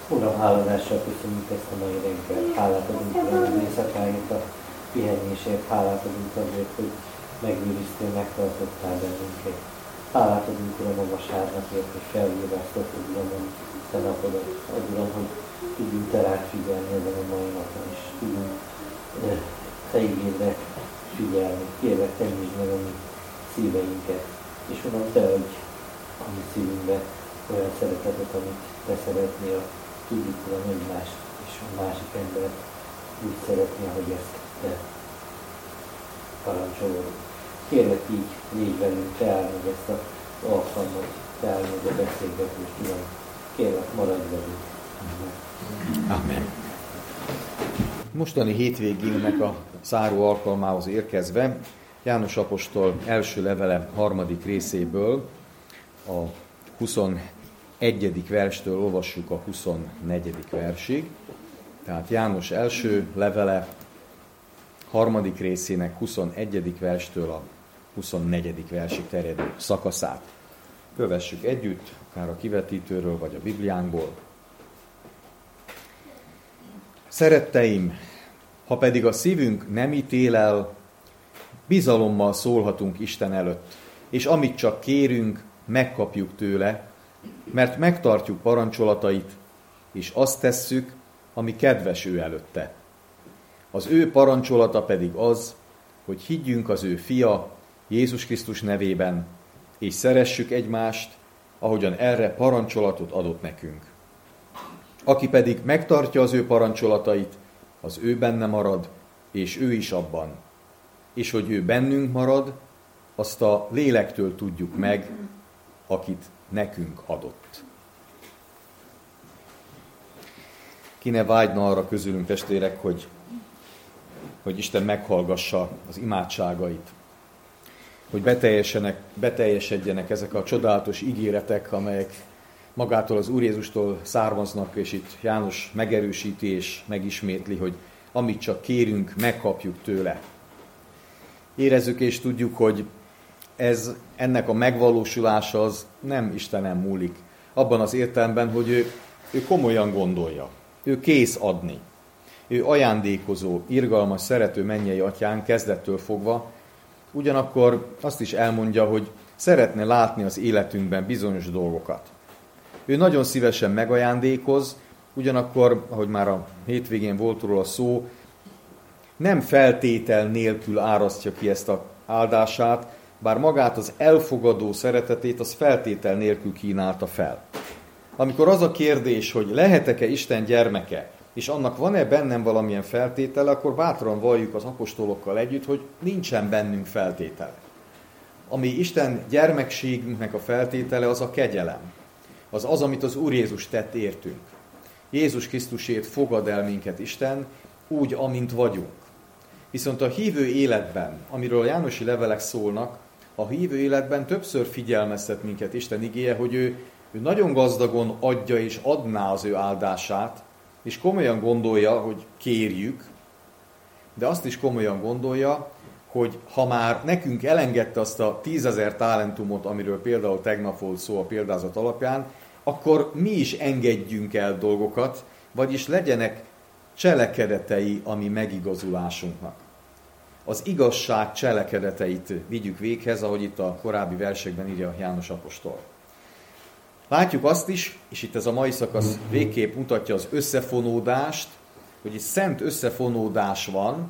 Uram, háladással köszönjük ezt a mai reggel. Hálát adunk, Uram, az éjszakáért, a pihenésért. Hálát adunk azért, hogy megőriztél, megtartottál bennünket. Hálát adunk, Uram, a vasárnapért, hogy felhíváztatod, Uram, a te napodat. Ad, Uram, hogy tudjunk te rád figyelni ezen a mai napon, és tudjunk te igényre figyelni. Kérlek, te nyisd meg a mi szíveinket. És Uram, te adj a mi szívünkbe olyan szeretetet, amit te szeretnél. Tudjuk, Uram, egymást és a másik embert úgy szeretni, ahogy ezt te parancsolod. Kérlek, így légy velünk, te áld meg ezt az alkalmat, te áld meg a beszélgetést, Uram. Kérlek, maradj velünk. Amen. Mostani hétvégének a záró alkalmához érkezve János apostol első levele 3. részéből a 21. verstől olvassuk a 24. versig. Tehát János első levele 3. részének 21. verstől a 24. versig terjedő szakaszát. Kövessük együtt, akár a kivetítőről, vagy a Bibliánkból. Szeretteim, ha pedig a szívünk nem ítél el, bizalommal szólhatunk Isten előtt, és amit csak kérünk, megkapjuk tőle, mert megtartjuk parancsolatait, és azt tesszük, ami kedves ő előtte. Az ő parancsolata pedig az, hogy higgyünk az ő fia, Jézus Krisztus nevében, és szeressük egymást, ahogyan erre parancsolatot adott nekünk. Aki pedig megtartja az ő parancsolatait, az ő benne marad, és ő is abban. És hogy ő bennünk marad, azt a lélektől tudjuk meg, akit nekünk adott. Ki ne vágyna arra közülünk, testvérek, hogy Isten meghallgassa az imádságait, hogy beteljesedjenek ezek a csodálatos ígéretek, amelyek magától az Úr Jézustól származnak, és itt János megerősíti és megismétli, hogy amit csak kérünk, megkapjuk tőle. Érezzük és tudjuk, hogy ennek a megvalósulása az nem Istenen múlik. Abban az értelemben, hogy ő komolyan gondolja. Ő kész adni. Ő ajándékozó, irgalmas, szerető mennyei atyánk kezdettől fogva. Ugyanakkor azt is elmondja, hogy szeretne látni az életünkben bizonyos dolgokat. Ő nagyon szívesen megajándékoz, ugyanakkor, ahogy már a hétvégén volt róla szó, nem feltétel nélkül árasztja ki ezt az áldását, bár magát az elfogadó szeretetét az feltétel nélkül kínálta fel. Amikor az a kérdés, hogy lehetek-e Isten gyermeke, és annak van-e bennem valamilyen feltétele, akkor bátran valljuk az apostolokkal együtt, hogy nincsen bennünk feltétele. Ami Isten gyermekségünknek a feltétele, az a kegyelem. Az, amit az Úr Jézus tett értünk. Jézus Krisztusért fogad el minket Isten, úgy, amint vagyunk. Viszont a hívő életben, amiről a jánosi levelek szólnak, a hívő életben többször figyelmeztet minket Isten igéje, hogy ő nagyon gazdagon adja és adná az ő áldását, és komolyan gondolja, hogy kérjük, de azt is komolyan gondolja, hogy ha már nekünk elengedte azt a 10 000 talentumot, amiről például tegnap volt szó a példázat alapján, akkor mi is engedjünk el dolgokat, vagyis legyenek cselekedetei a mi megigazulásunknak. Az igazság cselekedeteit vigyük véghez, ahogy itt a korábbi versekben írja János apostol. Látjuk azt is, és itt ez a mai szakasz végképp mutatja az összefonódást, hogy itt szent összefonódás van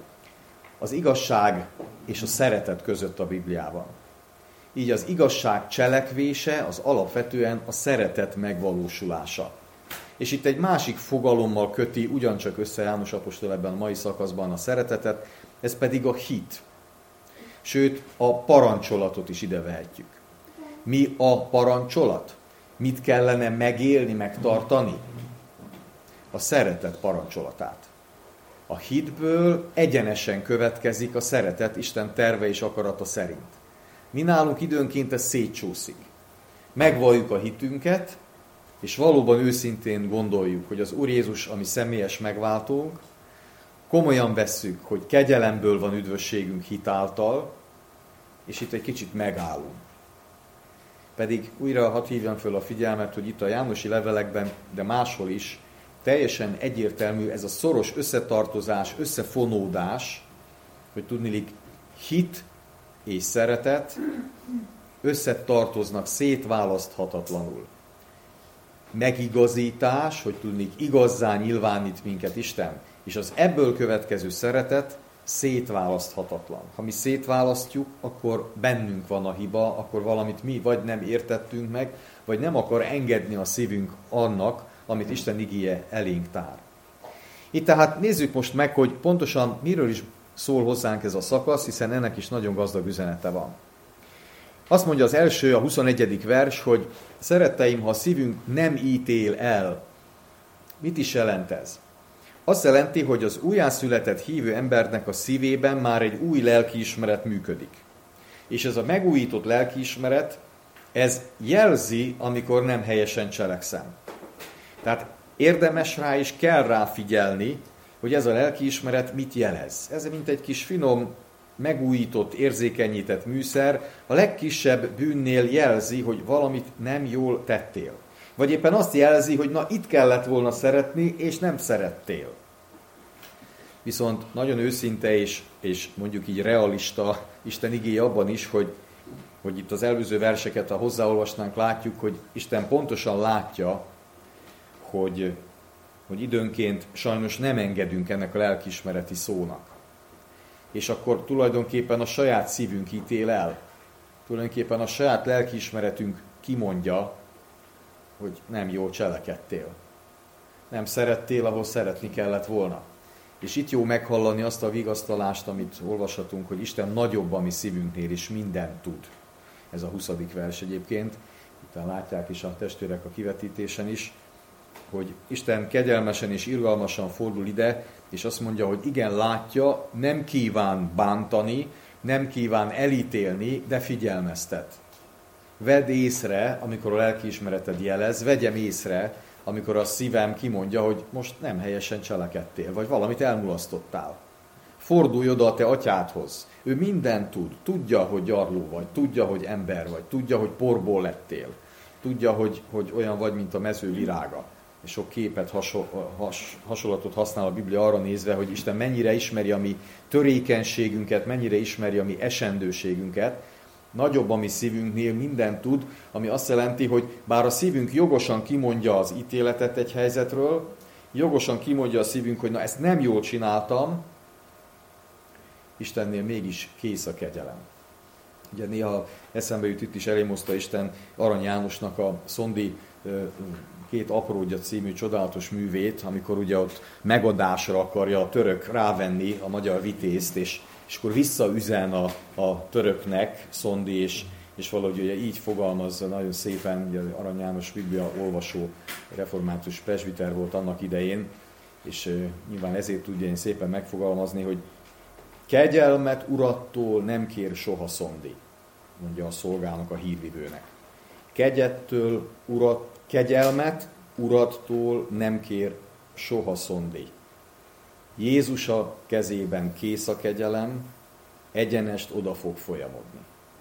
az igazság és a szeretet között a Bibliában. Így az igazság cselekvése az alapvetően a szeretet megvalósulása. És itt egy másik fogalommal köti ugyancsak össze János apostol ebben a mai szakaszban a szeretetet, ez pedig a hit. Sőt, a parancsolatot is ide vehetjük. Mi a parancsolat? Mit kellene megélni, megtartani? A szeretet parancsolatát. A hitből egyenesen következik a szeretet Isten terve és akarata szerint. Mi nálunk időnként ez szétcsúszik. Megvalljuk a hitünket, és valóban őszintén gondoljuk, hogy az Úr Jézus, ami személyes megváltónk, komolyan vesszük, hogy kegyelemből van üdvösségünk hit által, és itt egy kicsit megállunk. pedig újra hadd hívjam föl a figyelmet, hogy itt a jánosi levelekben, de máshol is teljesen egyértelmű ez a szoros összetartozás, összefonódás, hogy tudniillik hit és szeretet összetartoznak szétválaszthatatlanul. Megigazítás, hogy tudniillik igazzá nyilvánít minket Isten, és az ebből következő szeretet szétválaszthatatlan. Ha mi szétválasztjuk, akkor bennünk van a hiba, akkor valamit mi vagy nem értettünk meg, vagy nem akar engedni a szívünk annak, amit Isten igéje elénk tár. Itt tehát nézzük most meg, hogy pontosan miről is szól hozzánk ez a szakasz, hiszen ennek is nagyon gazdag üzenete van. Azt mondja az első, a 21. vers, hogy szeretteim, ha a szívünk nem ítél el. Mit is jelent ez? Azt jelenti, hogy az újjászületett hívő embernek a szívében már egy új lelkiismeret működik. És ez a megújított lelkiismeret, ez jelzi, amikor nem helyesen cselekszem. Tehát érdemes rá és kell rá figyelni, hogy ez a lelkiismeret mit jelez. Ez mint egy kis finom, megújított, érzékenyített műszer, a legkisebb bűnnél jelzi, hogy valamit nem jól tettél. Vagy éppen azt jelzi, hogy na itt kellett volna szeretni, és nem szerettél. Viszont nagyon őszinte és mondjuk így realista Isten igéje abban is, hogy itt az előző verseket, ha hozzáolvasnánk, látjuk, hogy Isten pontosan látja, hogy időnként sajnos nem engedünk ennek a lelkiismereti szónak. És akkor tulajdonképpen a saját szívünk ítél el. Tulajdonképpen a saját lelkiismeretünk kimondja, hogy nem jól cselekedtél. Nem szerettél, ahol szeretni kellett volna. És itt jó meghallani azt a vigasztalást, amit olvashatunk, hogy Isten nagyobb a mi szívünknél, és mindent tud. Ez a 20. vers egyébként. Itt látják is a testvérek a kivetítésen is, hogy Isten kegyelmesen és irgalmasan fordul ide, és azt mondja, hogy igen, látja, nem kíván bántani, nem kíván elítélni, de figyelmeztet. Vedd észre, amikor a lelkiismereted jelez, vegyem észre, amikor a szívem kimondja, hogy most nem helyesen cselekedtél, vagy valamit elmulasztottál. Fordulj oda a te atyádhoz. Ő mindent tud. Tudja, hogy gyarló vagy, tudja, hogy ember vagy, tudja, hogy porból lettél. Tudja, hogy olyan vagy, mint a mező virága. És sok képet, hasonlatot használ a Biblia arra nézve, hogy Isten mennyire ismeri a mi törékenységünket, mennyire ismeri a mi esendőségünket. Nagyobb a mi szívünknél, mindent tud, ami azt jelenti, hogy bár a szívünk jogosan kimondja az ítéletet egy helyzetről, jogosan kimondja a szívünk, hogy na ezt nem jól csináltam, Istennél mégis kész a kegyelem. Ugye néha eszembe jut itt is elémozta Isten Arany Jánosnak a Szondi két apródja című csodálatos művét, amikor ugye ott megadásra akarja a török rávenni a magyar vitézt, és akkor visszaüzen a töröknek Szondi, és valahogy ugye így fogalmazza nagyon szépen, ugye Arany János Biblia olvasó református presbiter volt annak idején, és nyilván ezért tudja én szépen megfogalmazni, hogy kegyelmet urattól nem kér soha Szondi, mondja a szolgának, a hírvivőnek. Kegyelmet urattól nem kér soha Szondi. Jézus a kezében kész a kegyelem, egyenest oda fog folyamodni.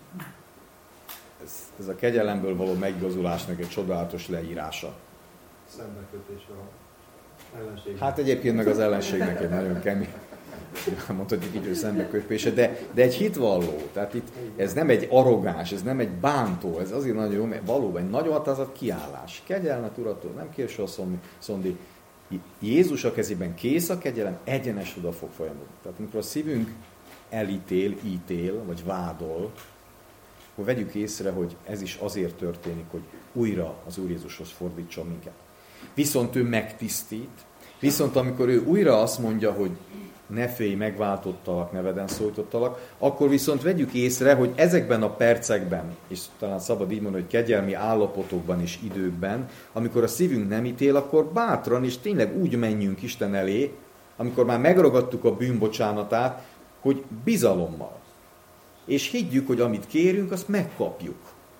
Ez a kegyelemből való megigazulásnak egy csodálatos leírása. Szembekötése a ellenség. Hát egyébként meg az ellenségnek egy nagyon kemény, mondhatjuk így, hogy szembekötése, de egy hitvalló. Tehát itt ez nem egy arrogáns, ez nem egy bántó, ez azért nagyon jó, mert valóban egy nagyon határozott kiállás. Kegyelmet urattól nem kér soha Szondi. Jézus a kezében kész a kegyelem, egyenes oda fog folyamodni. Tehát amikor a szívünk ítél, vagy vádol, akkor vegyük észre, hogy ez is azért történik, hogy újra az Úr Jézushoz fordítson minket. Viszont ő megtisztít, viszont amikor ő újra azt mondja, hogy ne félj, megváltottalak, neveden szólítottalak, akkor viszont vegyük észre, hogy ezekben a percekben, és talán szabad így mondani, hogy kegyelmi állapotokban és időkben, amikor a szívünk nem ítél, akkor bátran és tényleg úgy menjünk Isten elé, amikor már megragadtuk a bűnbocsánatát, hogy bizalommal. És higgyük, hogy amit kérünk, azt megkapjuk.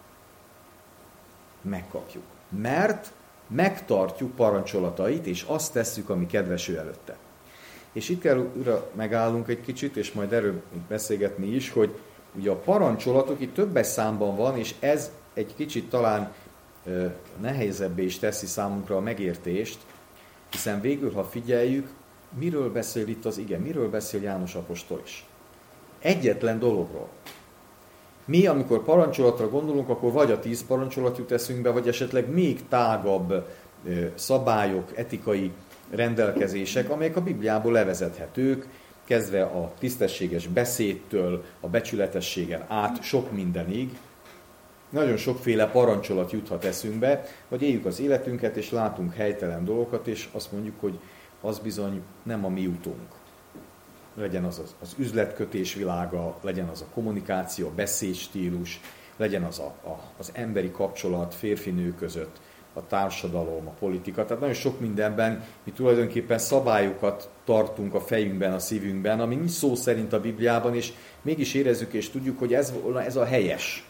Megkapjuk. Mert megtartjuk parancsolatait, és azt tesszük, ami kedves ő előtte. És itt kell újra megállunk egy kicsit, és majd erről beszélgetni is, hogy ugye a parancsolatok itt többes számban van, és ez egy kicsit talán nehézebbé is teszi számunkra a megértést, hiszen végül, ha figyeljük, miről beszél itt az ige, miről beszél János apostol is. Egyetlen dologról. Mi, amikor parancsolatra gondolunk, akkor vagy a 10 parancsolat jut eszünkbe, vagy esetleg még tágabb szabályok, etikai rendelkezések, amelyek a Bibliából levezethetők, kezdve a tisztességes beszédtől, a becsületességen át sok mindenig. Nagyon sokféle parancsolat juthat eszünkbe, vagy éljük az életünket, és látunk helytelen dolgokat, és azt mondjuk, hogy az bizony nem a mi utunk. Legyen az üzletkötés világa, legyen az a kommunikáció, a beszédstílus, legyen az az emberi kapcsolat férfi-nő között, a társadalom, a politika. Tehát nagyon sok mindenben mi tulajdonképpen szabályokat tartunk a fejünkben, a szívünkben, ami nincs szó szerint a Bibliában, és mégis érezzük és tudjuk, hogy ez a helyes.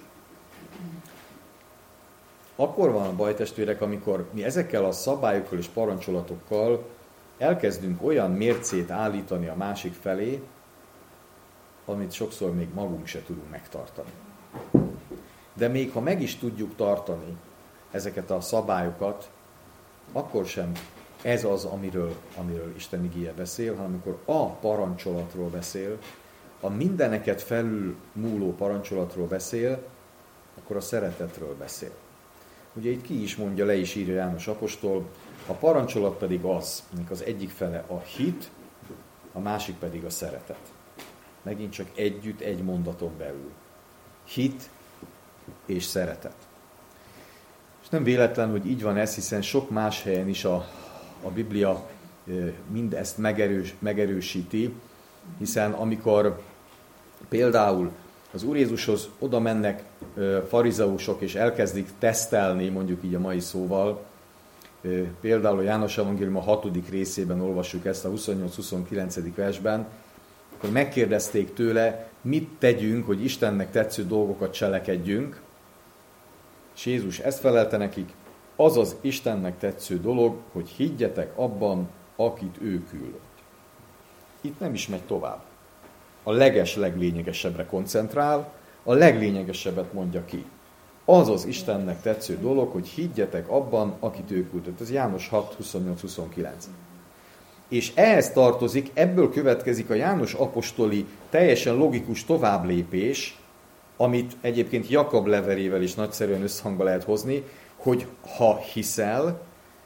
Akkor van a baj, testvérek, amikor mi ezekkel a szabályokkal és parancsolatokkal elkezdünk olyan mércét állítani a másik felé, amit sokszor még magunk se tudunk megtartani. De még ha meg is tudjuk tartani ezeket a szabályokat, akkor sem ez az, amiről Isten igéje beszél, hanem amikor a parancsolatról beszél, a mindeneket felül múló parancsolatról beszél, akkor a szeretetről beszél. Ugye itt ki is mondja, le is írja János apostol, a parancsolat pedig az, aminek az egyik fele a hit, a másik pedig a szeretet. Megint csak együtt, egy mondaton belül. Hit és szeretet. És nem véletlen, hogy így van ez, hiszen sok más helyen is a Biblia mindezt megerősíti, hiszen amikor például az Úr Jézushoz oda mennek farizeusok, és elkezdik tesztelni, mondjuk így a mai szóval, például a János Evangélium a 6. részében olvassuk ezt a 28-29. versben, akkor megkérdezték tőle, mit tegyünk, hogy Istennek tetsző dolgokat cselekedjünk, és Jézus ezt felelte nekik, az az Istennek tetsző dolog, hogy higgyetek abban, akit ő küldött. Itt nem is megy tovább. A leglényegesebbre koncentrál, a leglényegesebbet mondja ki. Az az Istennek tetsző dolog, hogy higgyetek abban, akit ő küldött. Ez János 6, 28-29. És ehhez tartozik, ebből következik a János apostoli teljesen logikus továbblépés, amit egyébként Jakab levelével is nagyszerűen összhangba lehet hozni, hogy ha hiszel,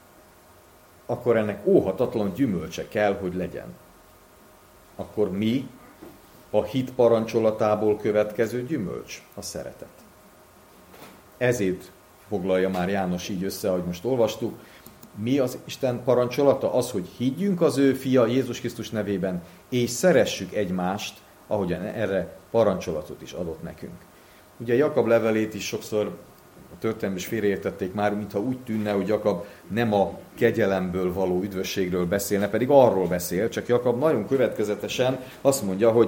akkor ennek óhatatlan gyümölcse kell, hogy legyen. Akkor mi a hit parancsolatából következő gyümölcs? A szeretet. Ezért foglalja már János így össze, ahogy most olvastuk. Mi az Isten parancsolata? Az, hogy higgyünk az ő fia Jézus Krisztus nevében, és szeressük egymást, ahogyan erre parancsolatot is adott nekünk. Ugye Jakab levelét is sokszor a történelemben is félreértették már, mintha úgy tűnne, hogy Jakab nem a kegyelemből való üdvösségről beszélne, pedig arról beszél, csak Jakab nagyon következetesen azt mondja, hogy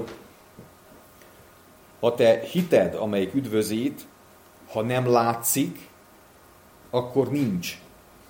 ha te hited, amelyik üdvözít, ha nem látszik, akkor nincs.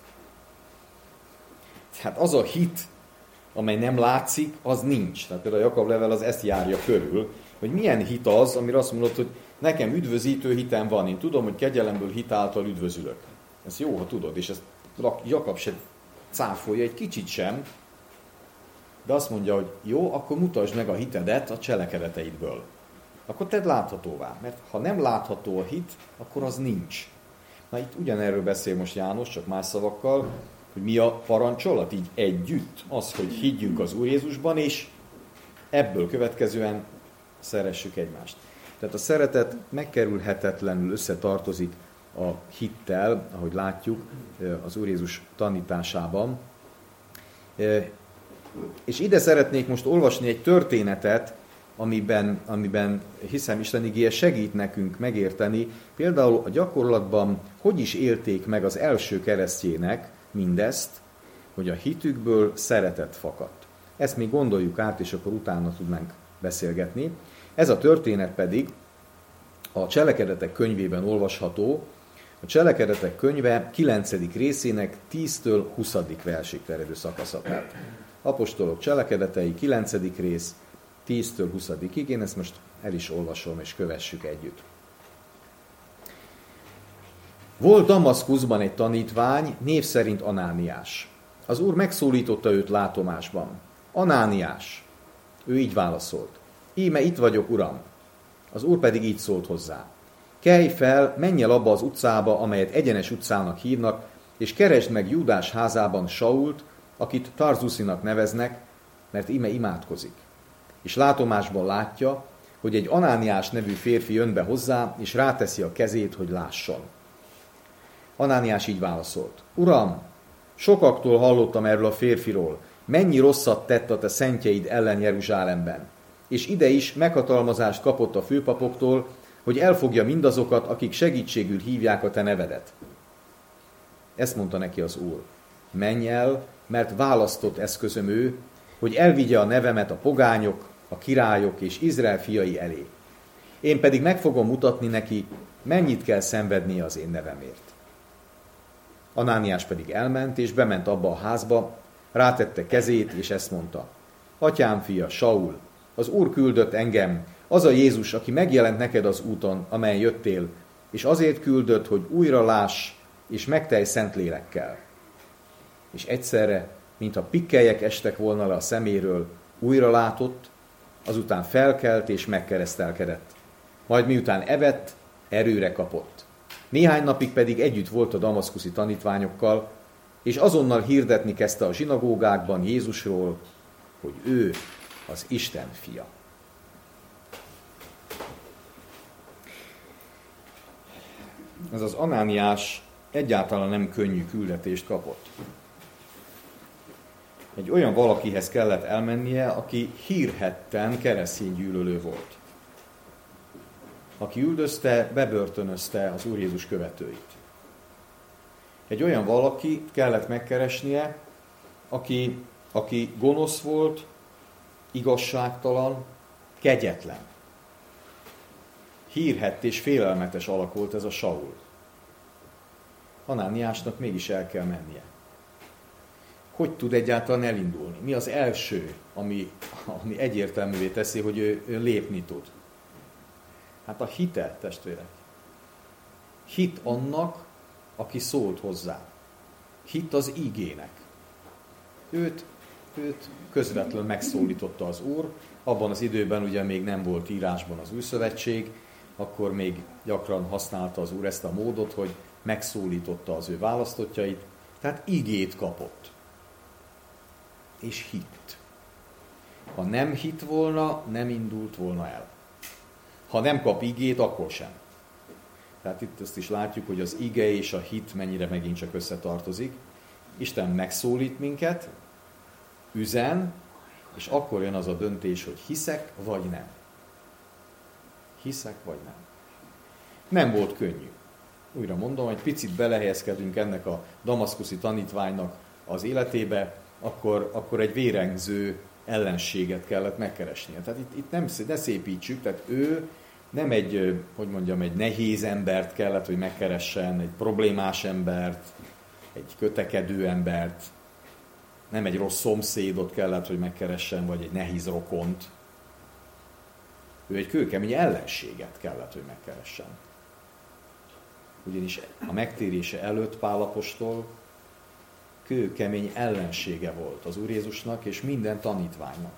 Tehát az a hit, amely nem látszik, az nincs. Tehát például a Jakab level az ezt járja körül, hogy milyen hit az, amire azt mondod, hogy nekem üdvözítő hitem van, én tudom, hogy kegyelemből hit által üdvözülök. Ez jó, ha tudod, és ezt Jakab se cáfolja egy kicsit sem, de azt mondja, hogy jó, akkor mutasd meg a hitedet a cselekedeteidből. Akkor tedd láthatóvá, mert ha nem látható a hit, akkor az nincs. Na itt ugyanerről beszél most János, csak más szavakkal, hogy mi a parancsolat így együtt, az, hogy higgyünk az Úr Jézusban, és ebből következően szeressük egymást. Tehát a szeretet megkerülhetetlenül összetartozik a hittel, ahogy látjuk az Úr Jézus tanításában. És ide szeretnék most olvasni egy történetet, amiben hiszem Isten igéje segít nekünk megérteni, például a gyakorlatban hogy is élték meg az első keresztjének mindezt, hogy a hitükből szeretet fakadt. Ezt még gondoljuk át, és akkor utána tudnánk beszélgetni. Ez a történet pedig a Cselekedetek könyvében olvasható, a Cselekedetek könyve 9. részének 10-től 20. versig terjedő szakaszát. Apostolok cselekedetei, 9. rész, 10-től 20-ig. Én ezt most el is olvasom, és kövessük együtt. Volt Damaszkuszban egy tanítvány, név szerint Anániás. Az Úr megszólította őt látomásban. Anániás. Ő így válaszolt. Íme itt vagyok, Uram. Az Úr pedig így szólt hozzá. Kelj fel, menj el abba az utcába, amelyet Egyenes utcának hívnak, és keresd meg Júdás házában Sault, akit Tarzuszinak neveznek, mert íme imádkozik. És látomásban látja, hogy egy Anániás nevű férfi jön be hozzá, és ráteszi a kezét, hogy lásson. Anániás így válaszolt. Uram, sokaktól hallottam erről a férfiról, mennyi rosszat tett a te szentjeid ellen Jeruzsálemben. És ide is meghatalmazást kapott a főpapoktól, hogy elfogja mindazokat, akik segítségül hívják a te nevedet. Ezt mondta neki az Úr. Menj el, mert választott eszközöm ő, hogy elvigye a nevemet a pogányok, a királyok és Izrael fiai elé. Én pedig meg fogom mutatni neki, mennyit kell szenvednie az én nevemért. Anániás pedig elment, és bement abba a házba, rátette kezét, és ezt mondta. Atyám fia, Saul, az Úr küldött engem, az a Jézus, aki megjelent neked az úton, amelyen jöttél, és azért küldött, hogy újra láss, és megtelj Szentlélekkel. És egyszerre, mintha pikkeljek estek volna le a szeméről, újra látott, azután felkelt és megkeresztelkedett. Majd miután evett, erőre kapott. Néhány napig pedig együtt volt a damaszkuszi tanítványokkal, és azonnal hirdetni kezdte a zsinagógákban Jézusról, hogy ő az Isten fia. Ez az Anániás egyáltalán nem könnyű küldetést kapott. Egy olyan valakihez kellett elmennie, aki hírhedten kereszténygyűlölő volt. Aki üldözte, bebörtönözte az Úr Jézus követőit. Egy olyan valaki kellett megkeresnie, aki gonosz volt, igazságtalan, kegyetlen. Hírhedt és félelmetes alak volt ez a Saul. Anániásnak mégis el kell mennie. Hogy tud egyáltalán elindulni? Mi az első, ami egyértelművé teszi, hogy ő lépni tud? Hát a hite, testvérek. Hit annak, aki szólt hozzá. Hit az ígének. Őt közvetlenül megszólította az Úr. Abban az időben ugye még nem volt írásban az Új Szövetség, akkor még gyakran használta az Úr ezt a módot, hogy megszólította az ő választottjait, tehát ígét kapott. És hitt. Ha nem hitt volna, nem indult volna el. Ha nem kap ígét, akkor sem. Tehát itt ezt is látjuk, hogy az ige és a hit mennyire megint csak összetartozik. Isten megszólít minket, üzen, és akkor jön az a döntés, hogy hiszek vagy nem. Hiszek vagy nem. Nem volt könnyű. Újra mondom, egy picit belehelyezkedünk ennek a damaszkuszi tanítványnak az életébe, akkor egy vérengző ellenséget kellett megkeresnie. Tehát itt ne szépítsük, tehát ő nem egy nehéz embert kellett, hogy megkeressen, egy problémás embert, egy kötekedő embert, nem egy rossz szomszédot kellett, hogy megkeressen, vagy egy nehéz rokont. Ő egy kőkemény ellenséget kellett, hogy megkeressen. Ugyanis a megtérése előtt Pál apostol kőkemény ellensége volt az Úr Jézusnak és minden tanítványnak.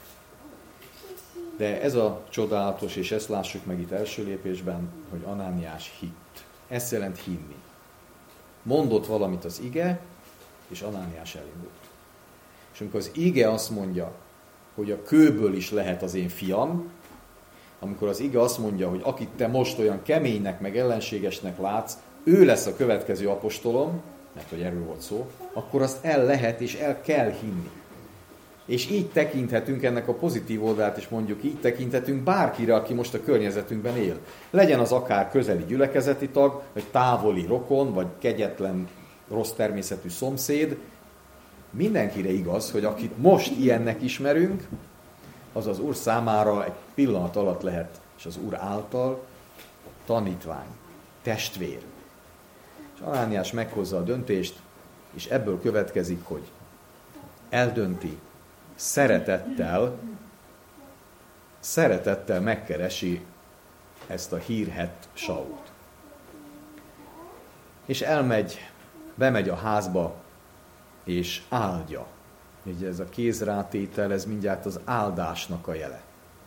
De ez a csodálatos, és ezt lássuk meg itt első lépésben, hogy Anániás hitt. Ezt jelent hinni. Mondott valamit az ige, és Anániás elindult. És amikor az ige azt mondja, hogy a kőből is lehet az én fiam, amikor az ige azt mondja, hogy akit te most olyan keménynek, meg ellenségesnek látsz, ő lesz a következő apostolom, mert hogy erről volt szó, akkor azt el lehet és el kell hinni. És így tekinthetünk ennek a pozitív oldalát, és mondjuk így tekinthetünk bárkire, aki most a környezetünkben él. Legyen az akár közeli gyülekezeti tag, vagy távoli rokon, vagy kegyetlen, rossz természetű szomszéd. Mindenkire igaz, hogy akit most ilyennek ismerünk, az az Úr számára egy pillanat alatt lehet, és az Úr által tanítvány, testvér. És Anániás meghozza a döntést, és ebből következik, hogy eldönti, szeretettel megkeresi ezt a hírhedt Sault. és bemegy a házba, és áldja. Ugye ez a kézrátétel, ez mindjárt az áldásnak a jele.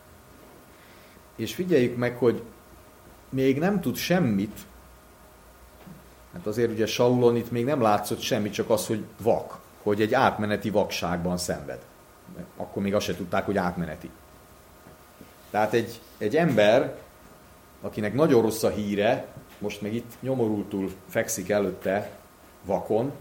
És figyeljük meg, hogy még nem tud semmit, hát azért ugye Saulon itt még nem látszott semmi, csak az, hogy vak, hogy egy átmeneti vakságban szenved. Akkor még azt se tudták, hogy átmeneti. Tehát egy ember, akinek nagyon rossz a híre, most meg itt nyomorultul fekszik előtte vakon,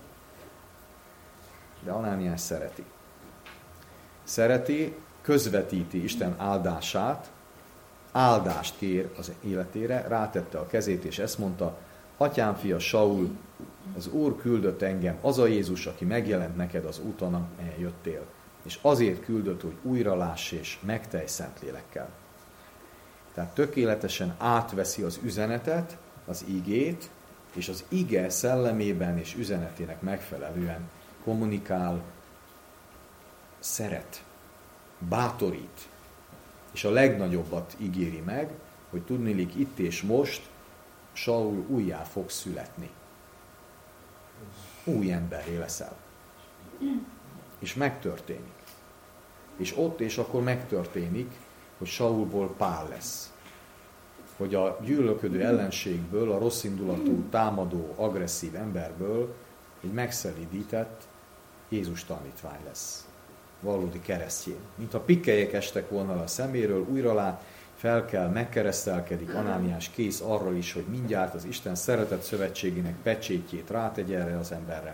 de Anániás szereti. Szereti, közvetíti Isten áldását, áldást kér az életére, rátette a kezét, és ezt mondta: Atyám fia Saul, az Úr küldött engem, az a Jézus, aki megjelent neked az úton, amelyen jöttél. És azért küldött, hogy újra láss és megtelj Szentlélekkel. Tehát tökéletesen átveszi az üzenetet, az igét, és az ige szellemében és üzenetének megfelelően kommunikál, szeret, bátorít, és a legnagyobbat ígéri meg, hogy tudniillik itt és most Saul újjá fog születni. Új emberré leszel. És megtörténik. És ott és akkor megtörténik, hogy Saulból Pál lesz. Hogy a gyűlölködő ellenségből, a rosszindulatú, támadó, agresszív emberből egy megszelídített Jézus tanítvány lesz. Valódi keresztjén. Mint a pikkelyek estek volna a szeméről, újra lát, fel kell, megkeresztelkedik, Anániás kész arra is, hogy mindjárt az Isten szeretett szövetségének pecsétjét rátegye erre az emberre.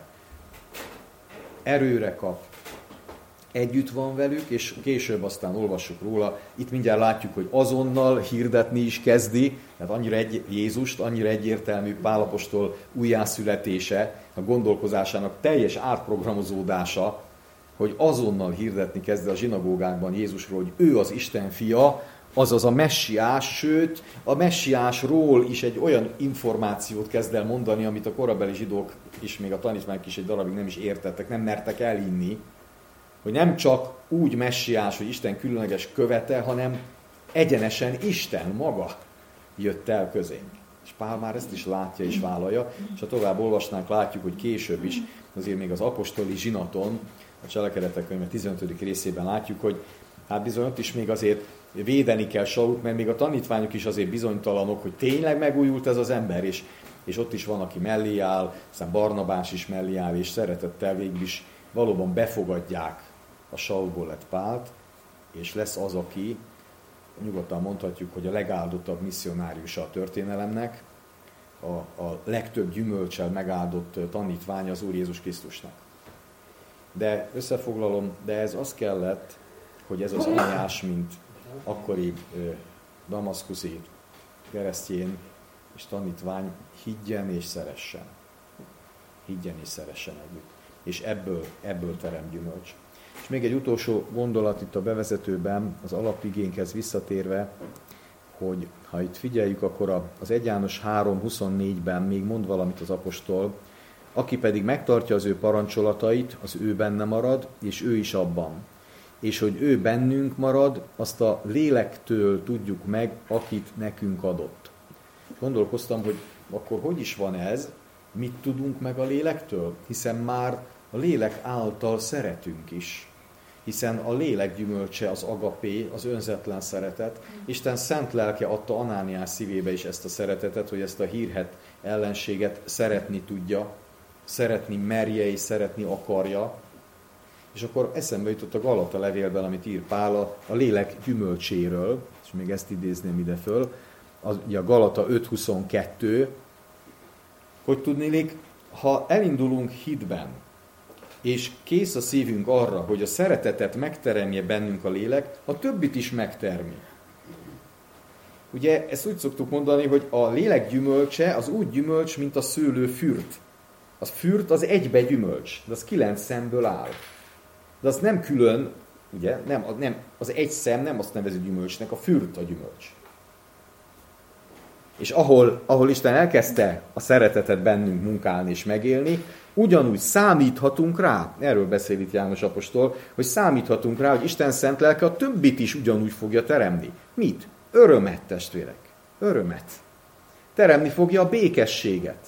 Erőre kap, együtt van velük, és később aztán olvassuk róla, itt mindjárt látjuk, hogy azonnal hirdetni is kezdi, tehát annyira egyértelmű Pál apostol újjászületése, a gondolkozásának teljes átprogramozódása, hogy azonnal hirdetni kezd a zsinagógákban Jézusról, hogy ő az Isten fia, azaz a messiás, sőt, a messiásról is egy olyan információt kezd el mondani, amit a korabeli zsidók és még a tanítványok is egy darabig nem is értettek, nem mertek elhinni, hogy nem csak úgy messiás, hogy Isten különleges követe, hanem egyenesen Isten maga jött el közénk. És Pál már ezt is látja és vállalja, és ha tovább olvasnánk, látjuk, hogy később is, azért még az apostoli zsinaton, a Cselekedetek könyve 15. részében látjuk, hogy hát bizony ott is még azért védeni kell Saulut, mert még a tanítványok is azért bizonytalanok, hogy tényleg megújult ez az ember, és ott is van, aki mellé áll, aztán Barnabás is mellé áll, és szeretettel végül is valóban befogadják a Saulból lett Pált, és lesz az, aki nyugodtan mondhatjuk, hogy a legáldottabb misszionáriusa a történelemnek, a legtöbb gyümölccsel megáldott tanítvány az Úr Jézus Krisztusnak. De összefoglalom, de ez az kellett, hogy ez az Anániás, mint akkori damaszkuszi keresztjén és tanítvány higgyen és szeressen. Higgyen és szeressen együtt. És ebből terem gyümölcs. És még egy utolsó gondolat itt a bevezetőben, az alapigénkhez visszatérve, hogy ha itt figyeljük, akkor az 1 János 3.24-ben még mond valamit az apostol, aki pedig megtartja az ő parancsolatait, az ő benne marad, és ő is abban. És hogy ő bennünk marad, azt a lélektől tudjuk meg, akit nekünk adott. Gondolkoztam, hogy akkor hogy is van ez, mit tudunk meg a lélektől? Hiszen már a lélek által szeretünk is. Hiszen a lélek gyümölcse az agapé, az önzetlen szeretet. Isten szent lelke adta Anániás szívébe is ezt a szeretetet, hogy ezt a hírhedt ellenséget szeretni tudja, szeretni merje és szeretni akarja. És akkor eszembe jutott a Galata levélben, amit ír Pál a lélek gyümölcséről, és még ezt idézném ide föl, a Galata 5.22, hogy tudniillik, ha elindulunk hitben, és kész a szívünk arra, hogy a szeretetet megteremje bennünk a lélek, a többit is megtermi. Ugye ezt úgy szoktuk mondani, hogy a lélek gyümölcse az úgy gyümölcs, mint a szőlő fürt. Az fürt az egybe gyümölcs, de az 9 szemből áll. De az nem külön, ugye, nem, az egy szem nem azt nevezi gyümölcsnek, a fürt a gyümölcs. És ahol Isten elkezdte a szeretetet bennünk munkálni és megélni, ugyanúgy számíthatunk rá, erről beszél itt János apostol, hogy számíthatunk rá, hogy Isten szent lelke a többit is ugyanúgy fogja teremni. Mit? Örömet, testvérek. Örömet. Teremni fogja a békességet.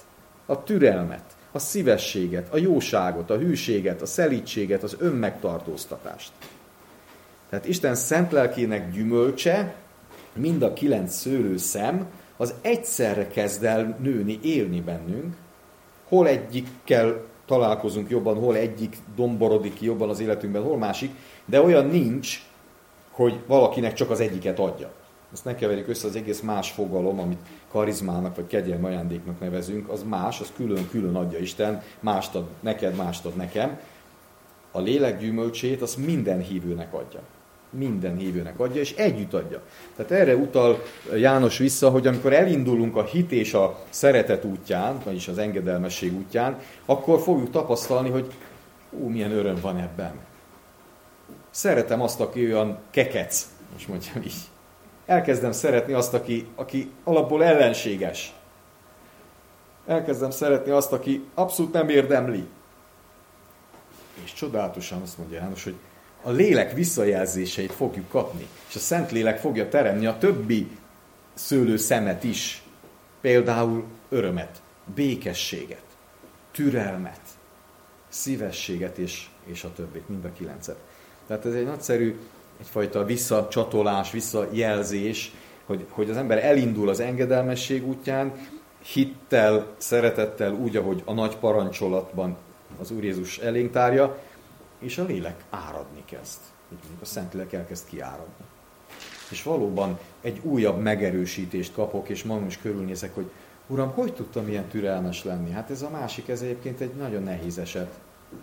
a türelmet, a szívességet, a jóságot, a hűséget, a szelídséget, az önmegtartóztatást. Tehát Isten szent lelkének gyümölcse, mind a 9 szőlőszem, az egyszerre kezd el nőni, élni bennünk. Hol egyikkel találkozunk jobban, hol egyik domborodik ki jobban az életünkben, hol másik, de olyan nincs, hogy valakinek csak az egyiket adja. Ezt ne keverjük össze, az egész más fogalom, amit karizmának vagy kegyelmi ajándéknak nevezünk, az más, az külön-külön adja Isten, mást ad neked, mást ad nekem. A lélek gyümölcsét azt minden hívőnek adja. Minden hívőnek adja, és együtt adja. Tehát erre utal János vissza, hogy amikor elindulunk a hit és a szeretet útján, vagyis az engedelmesség útján, akkor fogjuk tapasztalni, hogy milyen öröm van ebben. Szeretem azt, aki olyan kekec, most mondjam így. Elkezdem szeretni azt, aki alapból ellenséges. Elkezdem szeretni azt, aki abszolút nem érdemli. És csodálatosan azt mondja János, hogy a lélek visszajelzéseit fogjuk kapni, és a Szentlélek fogja teremni a többi szőlőszemet is. Például örömet, békességet, türelmet, szívességet és a többit, mind a 9-et. Tehát ez egy nagyszerű, egyfajta visszacsatolás, visszajelzés, hogy az ember elindul az engedelmesség útján, hittel, szeretettel, úgy, ahogy a nagy parancsolatban az Úr Jézus elénk tárja, és a lélek áradni kezd. A Szentlélek elkezd kiáradni. És valóban egy újabb megerősítést kapok, és magam is körülnézek, hogy Uram, hogy tudtam ilyen türelmes lenni? Hát ez a másik, ez egyébként egy nagyon nehéz eset.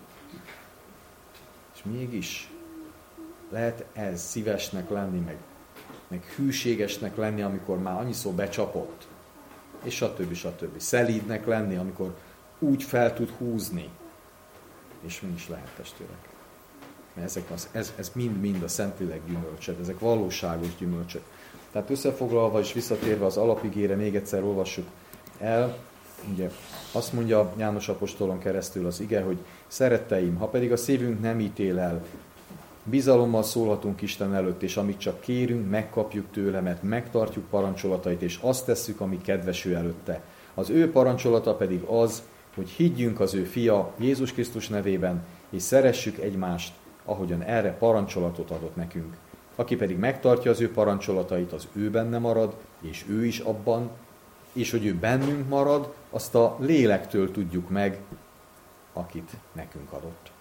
És mégis lehet ez szívesnek lenni, meg hűségesnek lenni, amikor már annyiszor becsapott, és stb. Szelídnek lenni, amikor úgy fel tud húzni. És mi is lehet, testvérek. Mert ez mind a Szentlélek gyümölcsök, ezek valóságos gyümölcsök. Tehát összefoglalva és visszatérve az alapigére, még egyszer olvassuk el. Ugye azt mondja János apostolon keresztül az ige, hogy szeretteim, ha pedig a szívünk nem ítél el, bizalommal szólhatunk Isten előtt, és amit csak kérünk, megkapjuk tőle, mert megtartjuk parancsolatait, és azt tesszük, ami kedves ő előtte. Az ő parancsolata pedig az, hogy higgyünk az ő fia Jézus Krisztus nevében, és szeressük egymást, ahogyan erre parancsolatot adott nekünk. Aki pedig megtartja az ő parancsolatait, az ő benne marad, és ő is abban, és hogy ő bennünk marad, azt a lélektől tudjuk meg, akit nekünk adott.